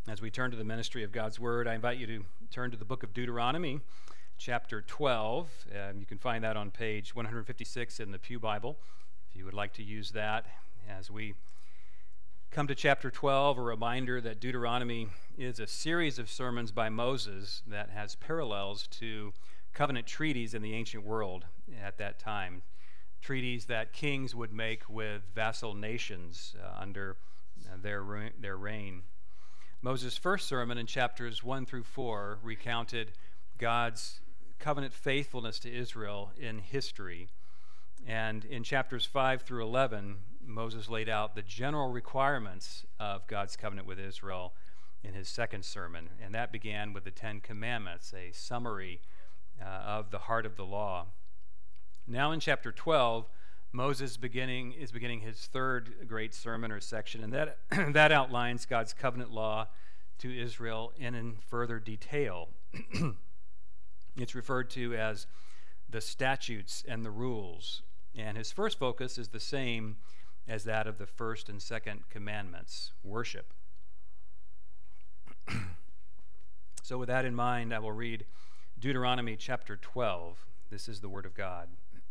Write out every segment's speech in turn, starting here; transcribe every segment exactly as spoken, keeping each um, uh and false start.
As we turn to the ministry of God's Word, I invite you to turn to the book of Deuteronomy, chapter twelve. Um, you can find that on page one fifty-six in the Pew Bible, if you would like to use that. As we come to chapter twelve, a reminder that Deuteronomy is a series of sermons by Moses that has parallels to covenant treaties in the ancient world at that time, treaties that kings would make with vassal nations uh, under uh, their, re- their reign. Moses' first sermon in chapters one through four recounted God's covenant faithfulness to Israel in history. And in chapters five through eleven, Moses laid out the general requirements of God's covenant with Israel in his second sermon. And that began with the Ten Commandments, a summary uh, of the heart of the law. Now in chapter twelve, Moses beginning is beginning his third great sermon or section, and that that outlines God's covenant law to Israel in, in further detail. It's referred to as the statutes and the rules, and his first focus is the same as that of the first and second commandments: worship. So with that in mind, I will read Deuteronomy chapter twelve. This is the word of God.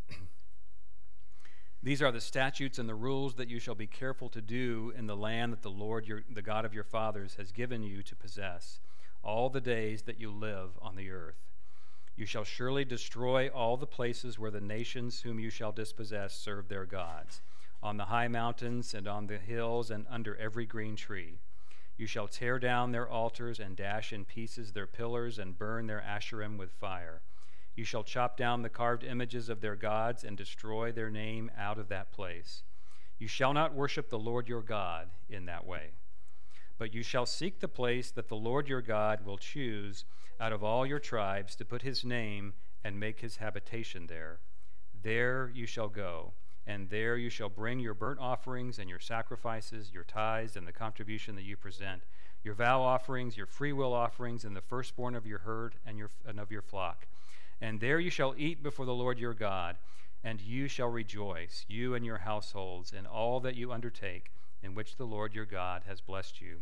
These are the statutes and the rules that you shall be careful to do in the land that the Lord, your, the God of your fathers, has given you to possess, all the days that you live on the earth. You shall surely destroy all the places where the nations whom you shall dispossess serve their gods, on the high mountains and on the hills and under every green tree. You shall tear down their altars and dash in pieces their pillars and burn their Asherim with fire. You shall chop down the carved images of their gods and destroy their name out of that place. You shall not worship the Lord your God in that way, but you shall seek the place that the Lord your God will choose out of all your tribes to put his name and make his habitation there. There you shall go, and there you shall bring your burnt offerings and your sacrifices, your tithes and the contribution that you present, your vow offerings, your freewill offerings, and the firstborn of your herd and, your, and of your flock. And there you shall eat before the Lord your God, and you shall rejoice, you and your households, in all that you undertake, in which the Lord your God has blessed you.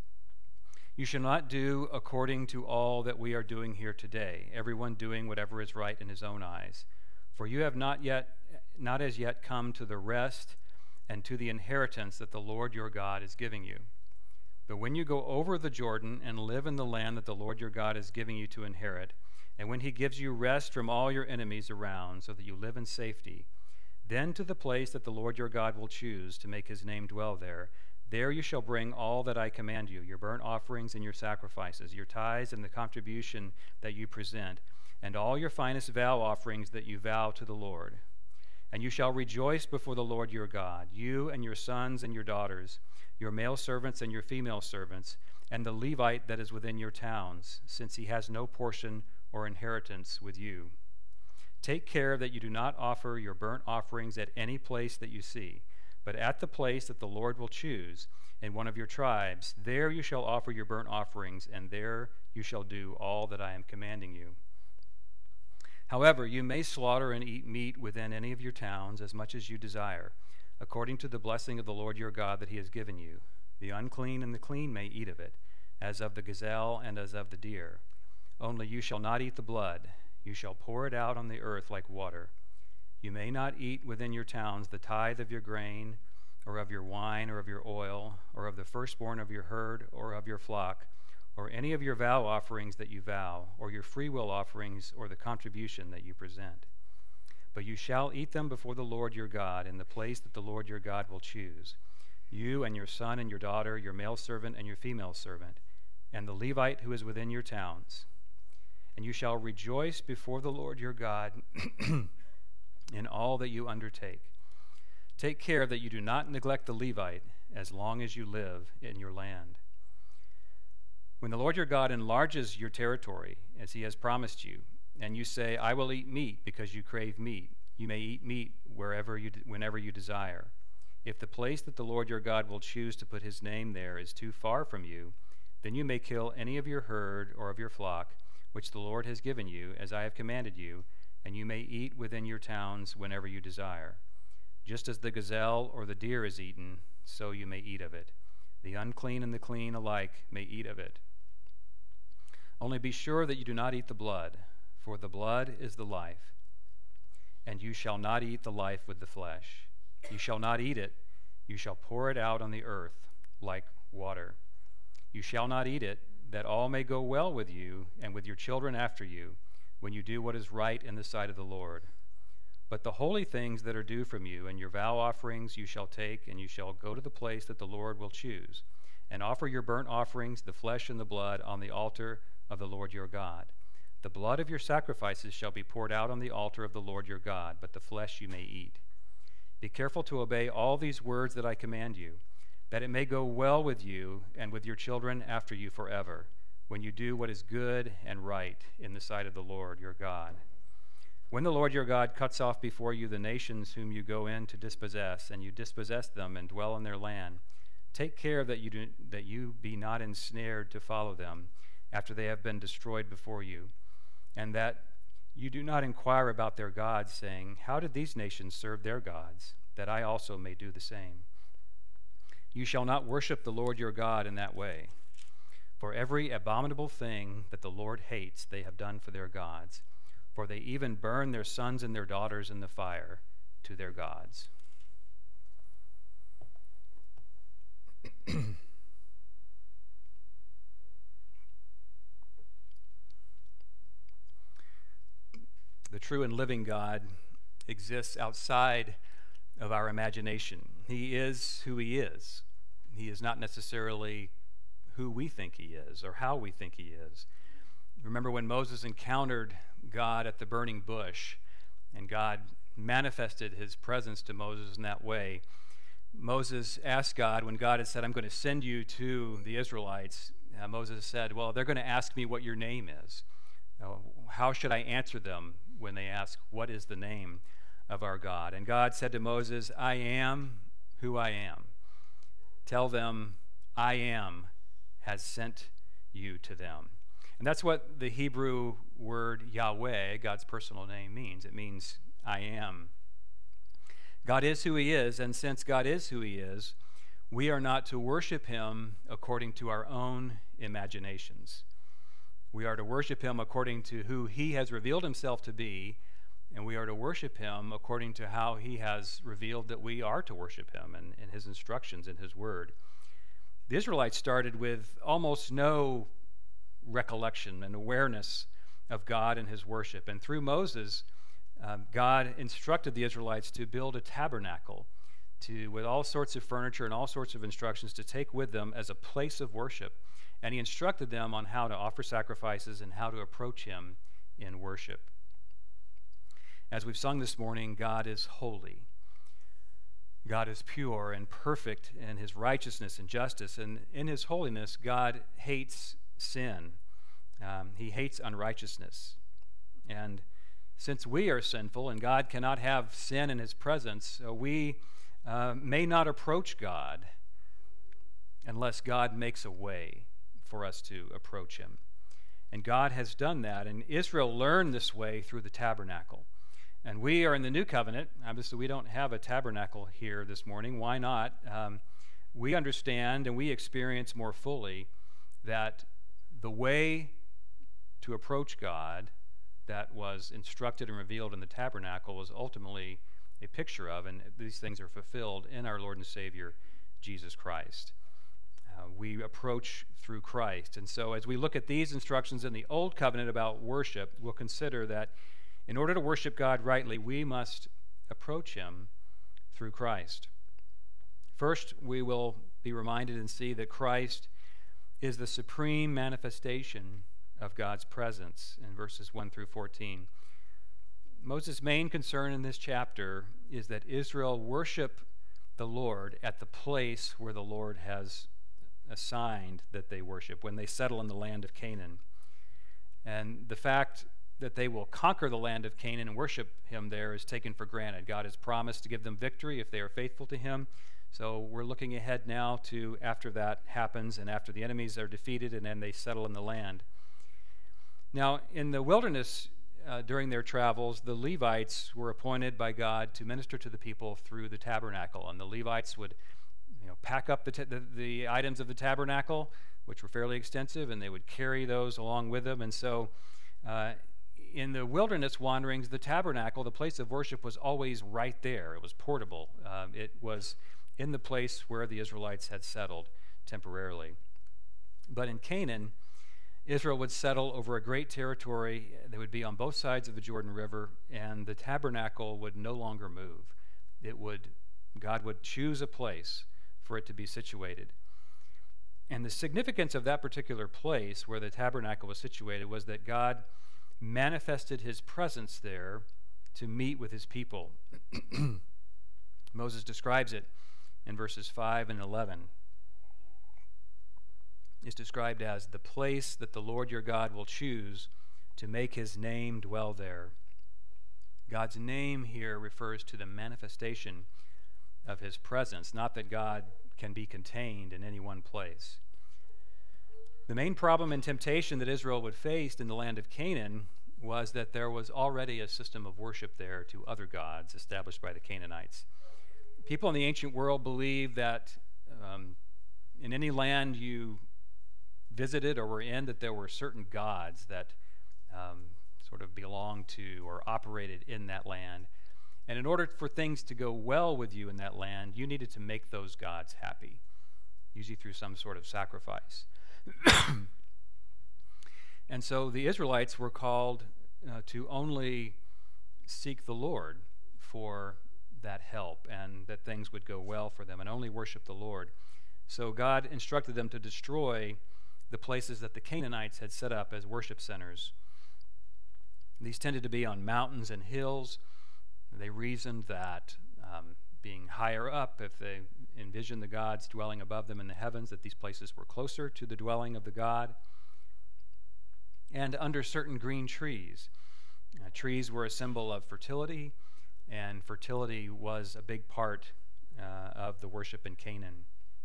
You shall not do according to all that we are doing here today, everyone doing whatever is right in his own eyes. For you have not yet, not as yet come to the rest and to the inheritance that the Lord your God is giving you. But when you go over the Jordan and live in the land that the Lord your God is giving you to inherit, and when he gives you rest from all your enemies around so that you live in safety, then to the place that the Lord your God will choose to make his name dwell there, there you shall bring all that I command you, your burnt offerings and your sacrifices, your tithes and the contribution that you present, and all your finest vow offerings that you vow to the Lord. And you shall rejoice before the Lord your God, you and your sons and your daughters, your male servants and your female servants, and the Levite that is within your towns, since he has no portion or inheritance with you. Take care that you do not offer your burnt offerings at any place that you see, but at the place that the Lord will choose in one of your tribes. There you shall offer your burnt offerings, and there you shall do all that I am commanding you. However, you may slaughter and eat meat within any of your towns as much as you desire, according to the blessing of the Lord your God that he has given you. The unclean and the clean may eat of it, as of the gazelle and as of the deer. Only you shall not eat the blood. You shall pour it out on the earth like water. You may not eat within your towns the tithe of your grain, or of your wine, or of your oil, or of the firstborn of your herd, or of your flock, or any of your vow offerings that you vow, or your freewill offerings, or the contribution that you present. But you shall eat them before the Lord your God in the place that the Lord your God will choose, you and your son and your daughter, your male servant and your female servant, and the Levite who is within your towns. And you shall rejoice before the Lord your God in all that you undertake. Take care that you do not neglect the Levite as long as you live in your land. When the Lord your God enlarges your territory, as he has promised you, and you say, I will eat meat because you crave meat, you may eat meat wherever you, whenever you desire. If the place that the Lord your God will choose to put his name there is too far from you, then you may kill any of your herd or of your flock, which the Lord has given you, as I have commanded you, and you may eat within your towns whenever you desire. Just as the gazelle or the deer is eaten, so you may eat of it. The unclean and the clean alike may eat of it. Only be sure that you do not eat the blood, for the blood is the life. And you shall not eat the life with the flesh. You shall not eat it. You shall pour it out on the earth like water. You shall not eat it, that all may go well with you and with your children after you, when you do what is right in the sight of the Lord. But the holy things that are due from you and your vow offerings you shall take, and you shall go to the place that the Lord will choose, and offer your burnt offerings, the flesh and the blood, on the altar of the Lord your God. The blood of your sacrifices shall be poured out on the altar of the Lord your God, but the flesh you may eat. Be careful to obey all these words that I command you, that it may go well with you and with your children after you forever, when you do what is good and right in the sight of the Lord your God. When the Lord your God cuts off before you the nations whom you go in to dispossess, and you dispossess them and dwell in their land, take care that you do, that you be not ensnared to follow them after they have been destroyed before you, and that you do not inquire about their gods, saying, how did these nations serve their gods, that I also may do the same? You shall not worship the Lord your God in that way, for every abominable thing that the Lord hates they have done for their gods, for they even burn their sons and their daughters in the fire to their gods. The true and living God exists outside of our imagination. He is who he is. He is not necessarily who we think he is or how we think he is. Remember when Moses encountered God at the burning bush, and God manifested his presence to Moses in that way. Moses asked God, when God had said, I'm going to send you to the Israelites, uh, Moses said, well, they're going to ask me what your name is. Uh, how should I answer them when they ask, what is the name of our God? And God said to Moses, I am who I am. Tell them, I am has sent you to them. And that's what the Hebrew word Yahweh, God's personal name, means. It means I am. God is who he is, and since God is who he is, we are not to worship him according to our own imaginations. We are to worship him according to who he has revealed himself to be, and we are to worship him according to how he has revealed that we are to worship him and, and his instructions in his word. The Israelites started with almost no recollection and awareness of God and his worship. And through Moses, um, God instructed the Israelites to build a tabernacle to, with all sorts of furniture and all sorts of instructions to take with them as a place of worship. And he instructed them on how to offer sacrifices and how to approach him in worship. As we've sung this morning, God is holy. God is pure and perfect in his righteousness and justice. And in his holiness, God hates sin. Um, he hates unrighteousness. And since we are sinful and God cannot have sin in his presence, uh, we uh, may not approach God unless God makes a way for us to approach him. And God has done that, and Israel learned this way through the tabernacle. And we are in the new covenant. Obviously, we don't have a tabernacle here this morning. Why not? Um, we understand and we experience more fully that the way to approach God that was instructed and revealed in the tabernacle was ultimately a picture of, and these things are fulfilled in our Lord and Savior, Jesus Christ. Uh, we approach through Christ. And so as we look at these instructions in the Old Covenant about worship, we'll consider that in order to worship God rightly, we must approach him through Christ. First, we will be reminded and see that Christ is the supreme manifestation of God's presence in verses one through fourteen. Moses' main concern in this chapter is that Israel worship the Lord at the place where the Lord has assigned that they worship, when they settle in the land of Canaan. And the fact that they will conquer the land of Canaan and worship him there is taken for granted. God has promised to give them victory if they are faithful to him. So we're looking ahead now to after that happens and after the enemies are defeated and then they settle in the land. Now, in the wilderness uh, during their travels, the Levites were appointed by God to minister to the people through the tabernacle. And the Levites would you know, pack up the, t- the the items of the tabernacle, which were fairly extensive, and they would carry those along with them. And so uh, in the wilderness wanderings, the tabernacle, the place of worship, was always right there. It was portable. Um, it was in the place where the Israelites had settled temporarily. But in Canaan, Israel would settle over a great territory. They would be on both sides of the Jordan River, and the tabernacle would no longer move. It would, God would choose a place for it to be situated. And the significance of that particular place where the tabernacle was situated was that God manifested his presence there to meet with his people. Moses describes it in verses five and eleven. It's described as the place that the Lord your God will choose to make his name dwell there. God's name here refers to the manifestation of his presence, not that God can be contained in any one place. The main problem and temptation that Israel would face in the land of Canaan was that there was already a system of worship there to other gods established by the Canaanites. People in the ancient world believed that um, in any land you visited or were in, that there were certain gods that um, sort of belonged to or operated in that land. And in order for things to go well with you in that land, you needed to make those gods happy, usually through some sort of sacrifice. And so the Israelites were called uh, to only seek the Lord for that help and that things would go well for them, and only worship the Lord. So God instructed them to destroy the places that the Canaanites had set up as worship centers. These tended to be on mountains and hills. They reasoned that um, being higher up, if they envisioned the gods dwelling above them in the heavens, that these places were closer to the dwelling of the God. And under certain green trees. Uh, trees were a symbol of fertility, and fertility was a big part uh, of the worship in Canaan.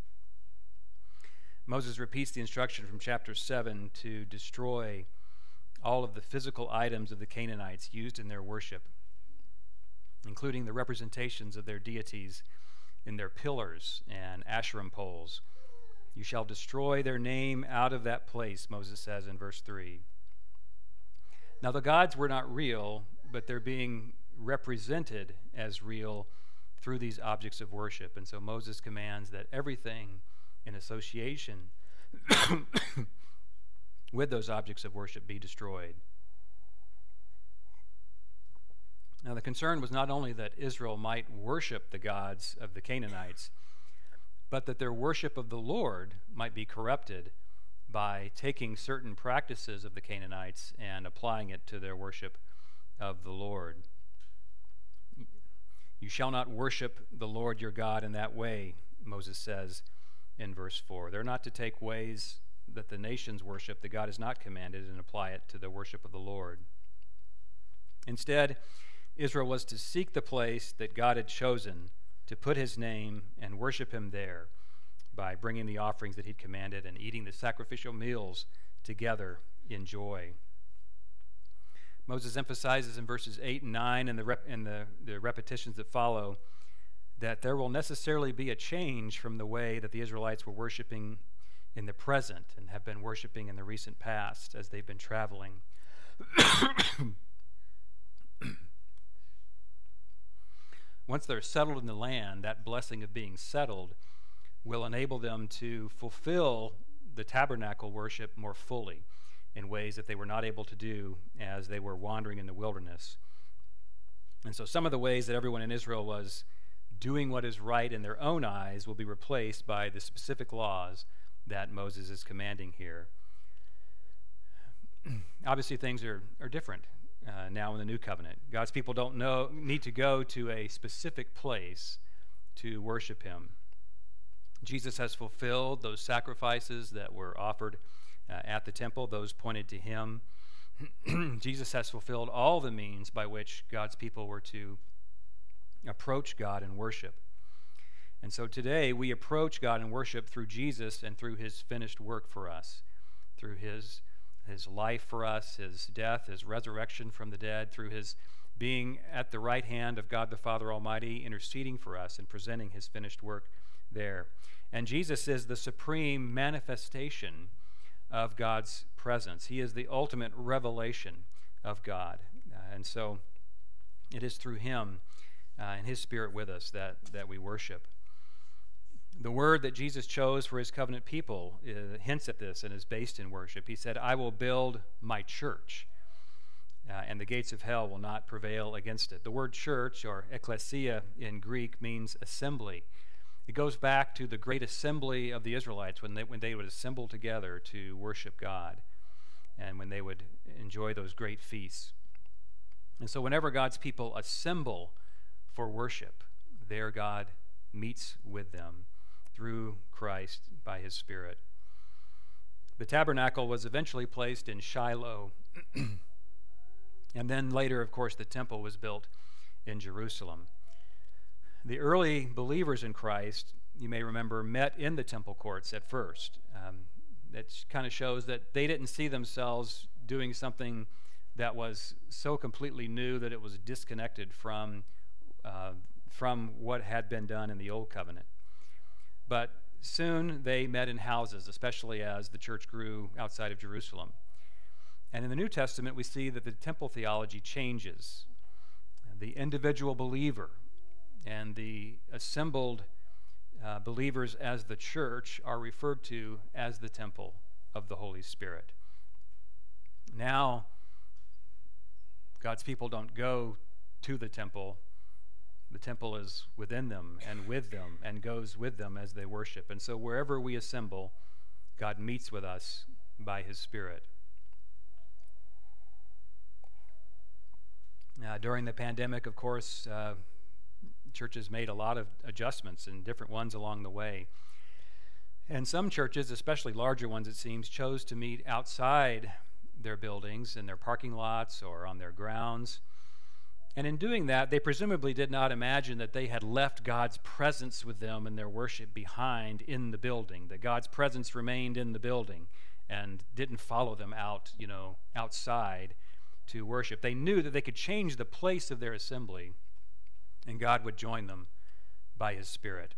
Moses repeats the instruction from chapter seven to destroy all of the physical items of the Canaanites used in their worship, including the representations of their deities in their pillars and Asherim poles. You shall destroy their name out of that place, Moses says in verse three. Now the gods were not real, but they're being represented as real through these objects of worship. And so Moses commands that everything in association with those objects of worship be destroyed. Now the concern was not only that Israel might worship the gods of the Canaanites, but that their worship of the Lord might be corrupted by taking certain practices of the Canaanites and applying it to their worship of the Lord. You shall not worship the Lord your God in that way, Moses says in verse four. They're not to take ways that the nations worship that God has not commanded and apply it to the worship of the Lord. Instead, Israel was to seek the place that God had chosen to put his name and worship him there by bringing the offerings that he'd commanded and eating the sacrificial meals together in joy. Moses emphasizes in verses eight and nine and the, rep- and the, the repetitions that follow that there will necessarily be a change from the way that the Israelites were worshiping in the present and have been worshiping in the recent past as they've been traveling. Once they're settled in the land, that blessing of being settled will enable them to fulfill the tabernacle worship more fully in ways that they were not able to do as they were wandering in the wilderness. And so some of the ways that everyone in Israel was doing what is right in their own eyes will be replaced by the specific laws that Moses is commanding here. Obviously, things are, are different uh, now in the new covenant. God's people don't know need to go to a specific place to worship him. Jesus has fulfilled those sacrifices that were offered uh, at the temple. Those pointed to him. Jesus has fulfilled all the means by which God's people were to approach God in worship. And so today we approach God in worship through Jesus and through his finished work for us, through his his life for us, his death, his resurrection from the dead, through his being at the right hand of God the Father Almighty, interceding for us and presenting his finished work there. And Jesus is the supreme manifestation of God's presence. He is the ultimate revelation of God. Uh, and so it is through him uh, and his Spirit with us that, that we worship. The word that Jesus chose for his covenant people uh, hints at this and is based in worship. He said, I will build my church, uh, and the gates of hell will not prevail against it. The word church, or ecclesia in Greek, means assembly. It goes back to the great assembly of the Israelites when they, when they would assemble together to worship God and when they would enjoy those great feasts. And so whenever God's people assemble for worship, there God meets with them through Christ by his Spirit. The tabernacle was eventually placed in Shiloh, and then later, of course, the temple was built in Jerusalem. The early believers in Christ, you may remember, met in the temple courts at first. Um, that kind of shows that they didn't see themselves doing something that was so completely new that it was disconnected from, uh, from what had been done in the Old Covenant. But soon they met in houses, especially as the church grew outside of Jerusalem. And in the New Testament, we see that the temple theology changes. The individual believer and the assembled uh, believers as the church are referred to as the temple of the Holy Spirit. Now, God's people don't go to the temple. The temple is within them and with them and goes with them as they worship. And so wherever we assemble, God meets with us by his Spirit. Uh, during the pandemic, of course, uh, churches made a lot of adjustments and different ones along the way. And some churches, especially larger ones it seems, chose to meet outside their buildings, in their parking lots or on their grounds. And in doing that, they presumably did not imagine that they had left God's presence with them and their worship behind in the building, that God's presence remained in the building and didn't follow them out, you know, outside to worship. They knew that they could change the place of their assembly and God would join them by his Spirit.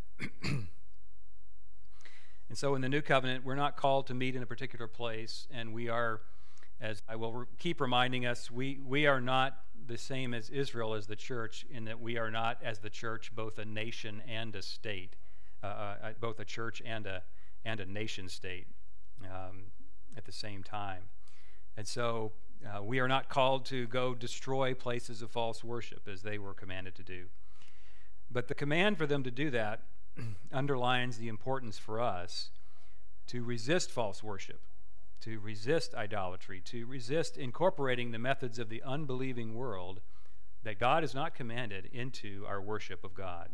And so in the New Covenant, we're not called to meet in a particular place, and we are, as I will re- keep reminding us, we, we are not the same as Israel as the church, in that we are not, as the church, both a nation and a state, uh, uh, both a church and a and a nation state um, at the same time. And so uh, we are not called to go destroy places of false worship as they were commanded to do. But the command for them to do that underlines the importance for us to resist false worship, to resist idolatry, to resist incorporating the methods of the unbelieving world that God has not commanded into our worship of God.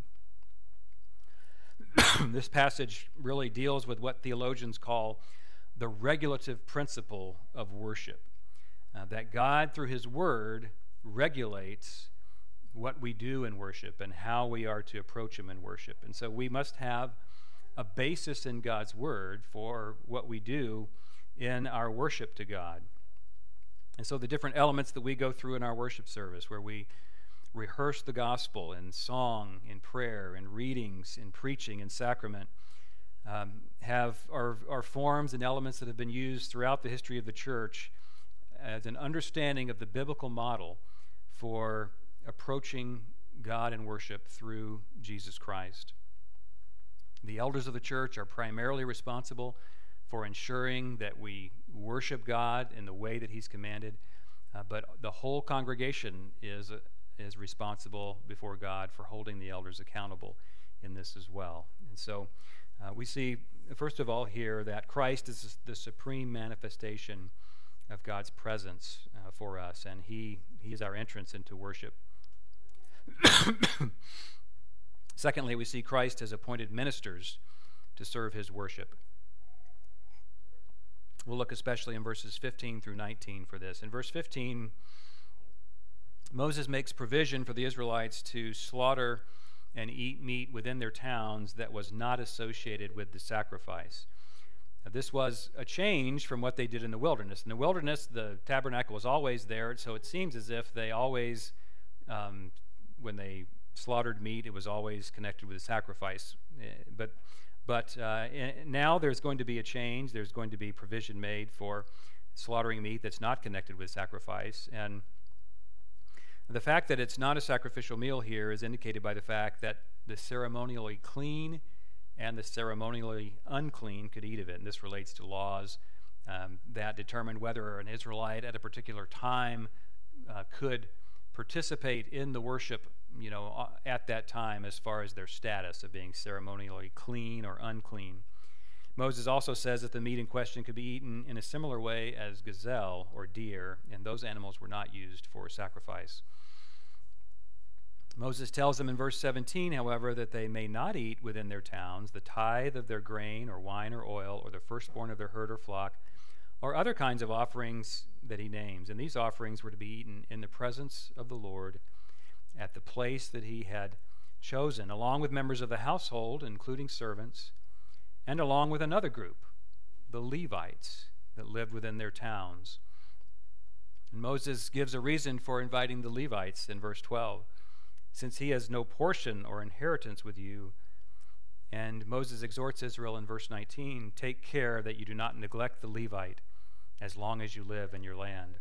This passage really deals with what theologians call the regulative principle of worship, uh, that God, through his word, regulates what we do in worship and how we are to approach him in worship. And so we must have a basis in God's word for what we do in our worship to God. And so the different elements that we go through in our worship service, where we rehearse the gospel in song, in prayer, in readings, in preaching, in sacrament, um, have are, are forms and elements that have been used throughout the history of the church as an understanding of the biblical model for approaching God in worship through Jesus Christ. The elders of the church are primarily responsible for ensuring that we worship God in the way that he's commanded, uh, but the whole congregation is uh, is responsible before God for holding the elders accountable in this as well. And so uh, we see, first of all, here that Christ is the supreme manifestation of God's presence uh, for us, and he, he is our entrance into worship. Secondly, we see Christ has appointed ministers to serve his worship. We'll look especially in verses fifteen through nineteen for this. In verse fifteen, Moses makes provision for the Israelites to slaughter and eat meat within their towns that was not associated with the sacrifice. Now, this was a change from what they did in the wilderness. In the wilderness, the tabernacle was always there, so it seems as if they always, um, when they slaughtered meat, it was always connected with a sacrifice. Uh, but but uh, now there's going to be a change. There's going to be provision made for slaughtering meat that's not connected with sacrifice. And the fact that it's not a sacrificial meal here is indicated by the fact that the ceremonially clean and the ceremonially unclean could eat of it. And this relates to laws um, that determined whether an Israelite at a particular time uh, could participate in the worship, you know, at that time as far as their status of being ceremonially clean or unclean. Moses also says that the meat in question could be eaten in a similar way as gazelle or deer, and those animals were not used for sacrifice. Moses tells them in verse seventeen, however, that they may not eat within their towns the tithe of their grain or wine or oil or the firstborn of their herd or flock or other kinds of offerings that he names. And these offerings were to be eaten in the presence of the Lord at the place that he had chosen, along with members of the household, including servants, and along with another group, the Levites, that lived within their towns. And Moses gives a reason for inviting the Levites in verse twelve. Since he has no portion or inheritance with you. And Moses exhorts Israel in verse nineteen, take care that you do not neglect the Levite as long as you live in your land.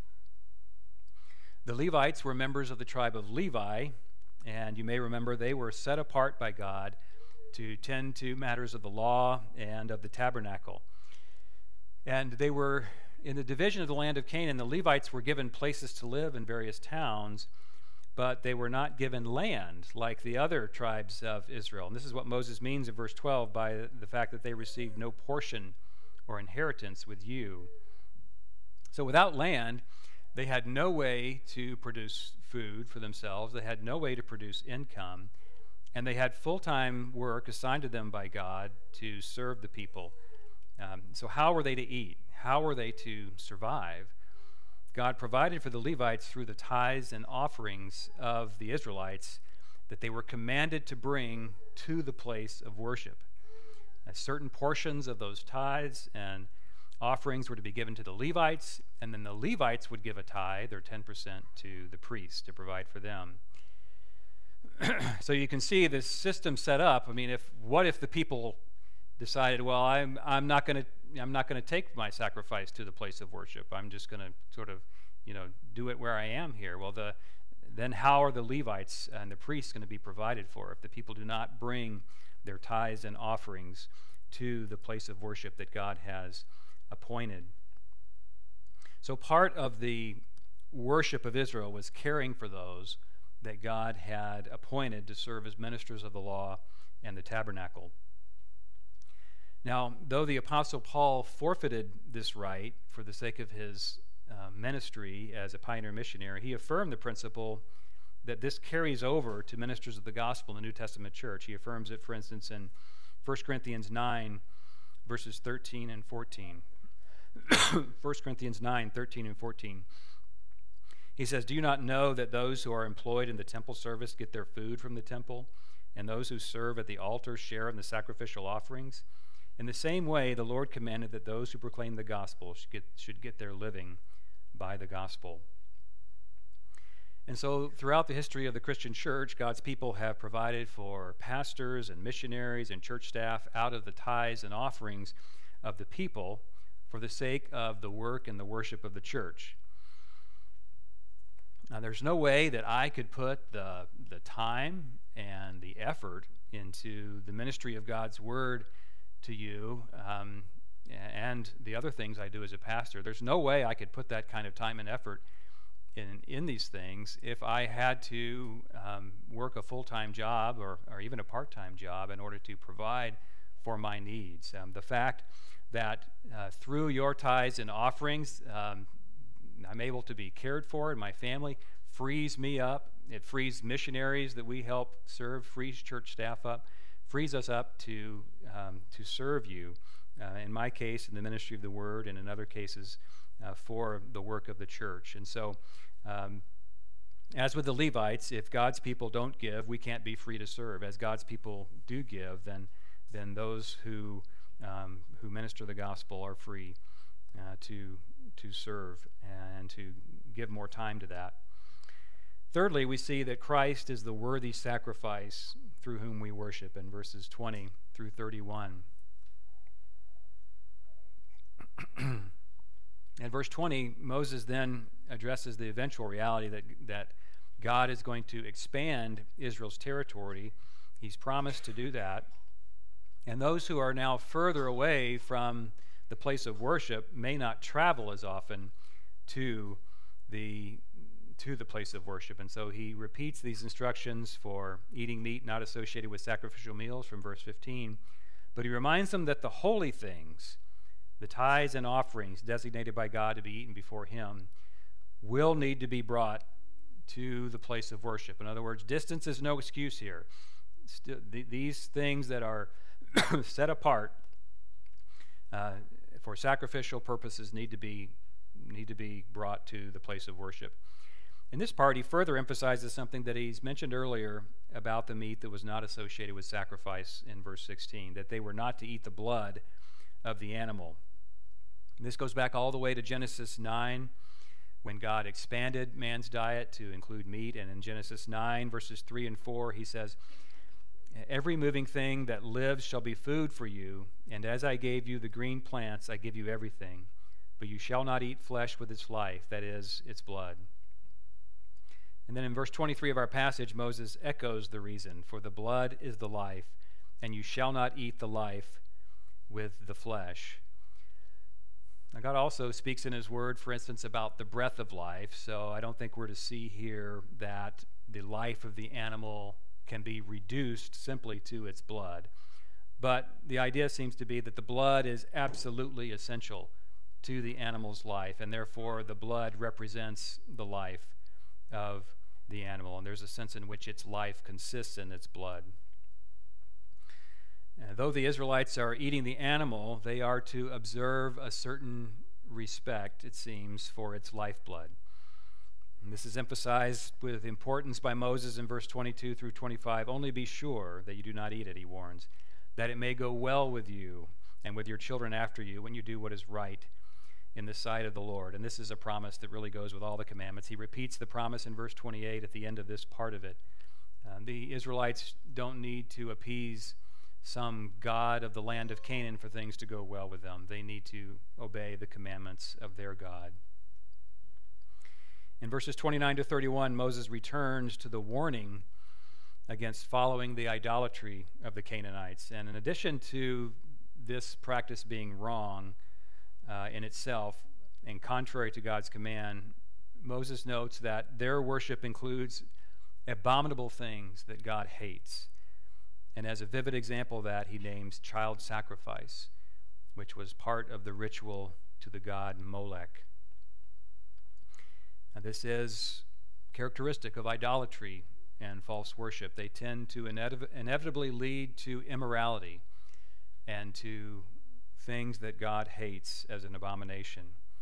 The Levites were members of the tribe of Levi, and you may remember they were set apart by God to tend to matters of the law and of the tabernacle. And they were, in the division of the land of Canaan, the Levites were given places to live in various towns, but they were not given land like the other tribes of Israel. And this is what Moses means in verse twelve by the fact that they received no portion or inheritance with you. So without land, they had no way to produce food for themselves. They had no way to produce income. And they had full-time work assigned to them by God to serve the people. Um, so how were they to eat? How were they to survive? God provided for the Levites through the tithes and offerings of the Israelites that they were commanded to bring to the place of worship. Now, certain portions of those tithes and offerings were to be given to the Levites, and then the Levites would give a tithe, or ten percent, to the priests to provide for them. So you can see this system set up. I mean, if what if the people decided, well, I'm I'm not going to I'm not going to take my sacrifice to the place of worship. I'm just going to sort of, you know, do it where I am here. Well, the then how are the Levites and the priests going to be provided for if the people do not bring their tithes and offerings to the place of worship that God has appointed? So part of the worship of Israel was caring for those that God had appointed to serve as ministers of the law and the tabernacle. Now, though the Apostle Paul forfeited this right for the sake of his uh, ministry as a pioneer missionary, he affirmed the principle that this carries over to ministers of the gospel in the New Testament church. He affirms it, for instance, in First Corinthians nine, verses thirteen and fourteen. First Corinthians nine, thirteen and fourteen. He says, do you not know that those who are employed in the temple service get their food from the temple, and those who serve at the altar share in the sacrificial offerings? In the same way, the Lord commanded that those who proclaim the gospel should get, should get their living by the gospel. And so throughout the history of the Christian church, God's people have provided for pastors and missionaries and church staff out of the tithes and offerings of the people for the sake of the work and the worship of the church. Now, there's no way that I could put the, the time and the effort into the ministry of God's word to you um, and the other things I do as a pastor. There's no way I could put that kind of time and effort in, in these things if I had to um, work a full-time job or, or even a part-time job in order to provide for my needs. Um, the fact that uh, through your tithes and offerings, um, I'm able to be cared for and my family frees me up. It frees missionaries that we help serve, frees church staff up, frees us up to um, to serve you, uh, in my case, in the ministry of the word, and in other cases, uh, for the work of the church. And so, um, as with the Levites, if God's people don't give, we can't be free to serve. As God's people do give, then then those who um, who minister the gospel are free uh, to to serve and to give more time to that. Thirdly, we see that Christ is the worthy sacrifice through whom we worship in verses twenty through thirty-one. In verse twenty, Moses then addresses the eventual reality that, that God is going to expand Israel's territory. He's promised to do that. And those who are now further away from the place of worship may not travel as often to the to the place of worship. And so he repeats these instructions for eating meat not associated with sacrificial meals from verse fifteen. But he reminds them that the holy things, the tithes and offerings designated by God to be eaten before him, will need to be brought to the place of worship. In other words, distance is no excuse here. St- th- these things that are set apart uh, for sacrificial purposes need to be need to be brought to the place of worship. In this part, he further emphasizes something that he's mentioned earlier about the meat that was not associated with sacrifice in verse sixteen, that they were not to eat the blood of the animal. And this goes back all the way to Genesis nine, when God expanded man's diet to include meat. And in Genesis nine, verses three and four, he says, "Every moving thing that lives shall be food for you, and as I gave you the green plants, I give you everything. But you shall not eat flesh with its life, that is, its blood." And then in verse twenty-three of our passage, Moses echoes the reason, "For the blood is the life, and you shall not eat the life with the flesh." Now, God also speaks in his word, for instance, about the breath of life, so I don't think we're to see here that the life of the animal can be reduced simply to its blood. But the idea seems to be that the blood is absolutely essential to the animal's life, and therefore the blood represents the life of the animal, and there's a sense in which its life consists in its blood. Uh, though the Israelites are eating the animal, they are to observe a certain respect, it seems, for its lifeblood. And this is emphasized with importance by Moses in verse twenty-two through twenty-five. "Only be sure that you do not eat it," he warns, "that it may go well with you and with your children after you when you do what is right in the sight of the Lord." And this is a promise that really goes with all the commandments. He repeats the promise in verse twenty-eight at the end of this part of it. Uh, the Israelites don't need to appease some god of the land of Canaan for things to go well with them. They need to obey the commandments of their God. In verses twenty-nine to thirty-one, Moses returns to the warning against following the idolatry of the Canaanites. And in addition to this practice being wrong uh, in itself and contrary to God's command, Moses notes that their worship includes abominable things that God hates. And as a vivid example of that, he names child sacrifice, which was part of the ritual to the god Molech. Now, this is characteristic of idolatry and false worship. They tend to inev- inevitably lead to immorality and to things that God hates as an abomination.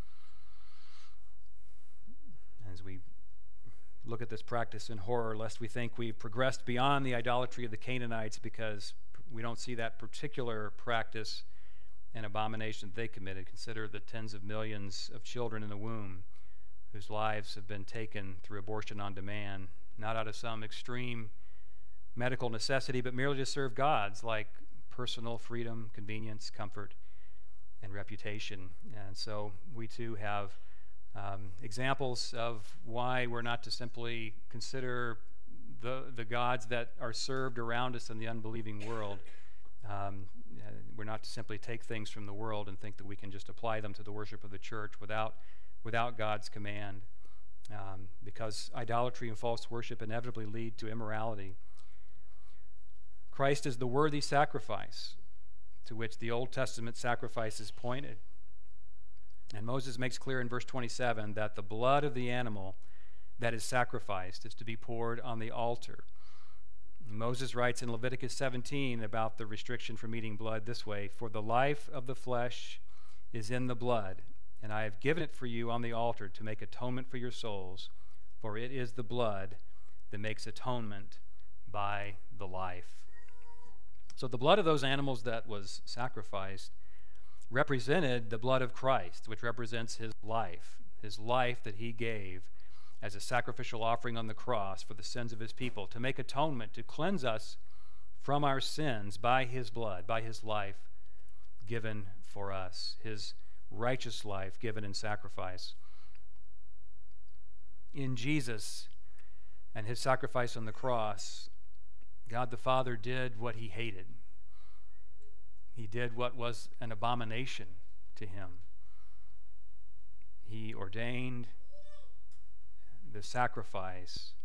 As we look at this practice in horror, lest we think we've progressed beyond the idolatry of the Canaanites because we don't see that particular practice and abomination they committed. Consider the tens of millions of children in the womb whose lives have been taken through abortion on demand, not out of some extreme medical necessity, but merely to serve gods like personal freedom, convenience, comfort, and reputation. And so we too have Um, examples of why we're not to simply consider the the gods that are served around us in the unbelieving world. Um, we're not to simply take things from the world and think that we can just apply them to the worship of the church without without God's command, um, because idolatry and false worship inevitably lead to immorality. Christ is the worthy sacrifice to which the Old Testament sacrifices pointed. And Moses makes clear in verse twenty-seven that the blood of the animal that is sacrificed is to be poured on the altar. Moses writes in Leviticus seventeen about the restriction from eating blood this way: "For the life of the flesh is in the blood, and I have given it for you on the altar to make atonement for your souls, for it is the blood that makes atonement by the life." So the blood of those animals that was sacrificed represented the blood of Christ, which represents his life, his life that he gave as a sacrificial offering on the cross for the sins of his people, to make atonement, to cleanse us from our sins by his blood, by his life given for us, his righteous life given in sacrifice. In Jesus and his sacrifice on the cross, God the Father did what he hated. He did what was an abomination to him. He ordained the sacrifice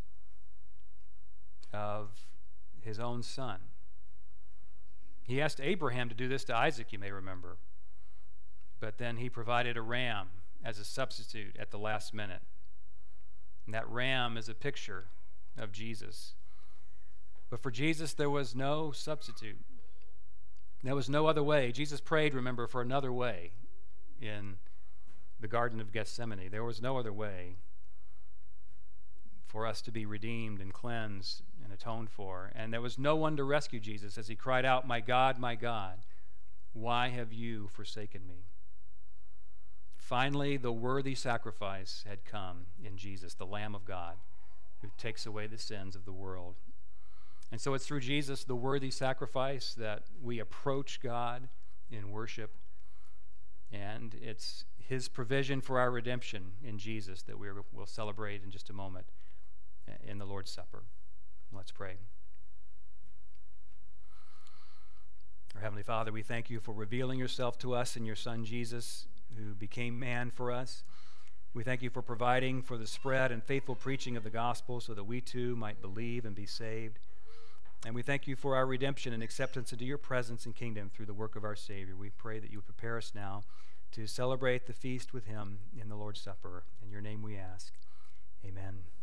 of his own son. He asked Abraham to do this to Isaac, you may remember. But then he provided a ram as a substitute at the last minute. And that ram is a picture of Jesus. But for Jesus, there was no substitute. There was no other way. Jesus prayed, remember, for another way in the Garden of Gethsemane. There was no other way for us to be redeemed and cleansed and atoned for. And there was no one to rescue Jesus as he cried out, "My God, my God, why have you forsaken me?" Finally, the worthy sacrifice had come in Jesus, the Lamb of God, who takes away the sins of the world. And so it's through Jesus, the worthy sacrifice, that we approach God in worship. And it's his provision for our redemption in Jesus that we will celebrate in just a moment in the Lord's Supper. Let's pray. Our Heavenly Father, we thank you for revealing yourself to us in your Son Jesus, who became man for us. We thank you for providing for the spread and faithful preaching of the gospel so that we too might believe and be saved. And we thank you for our redemption and acceptance into your presence and kingdom through the work of our Savior. We pray that you would prepare us now to celebrate the feast with him in the Lord's Supper. In your name we ask. Amen.